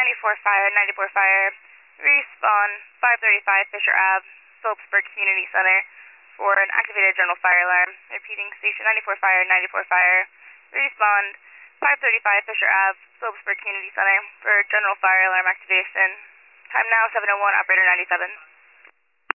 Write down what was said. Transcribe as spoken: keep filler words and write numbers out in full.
ninety-four Fire, ninety-four Fire, respawn five thirty-five Fisher Ave, Phillipsburg Community Center for an activated general fire alarm. Repeating, Station ninety-four Fire, ninety-four Fire, respawn five thirty-five Fisher Ave, Phillipsburg Community Center for general fire alarm activation. Time now seven oh one, operator ninety-seven.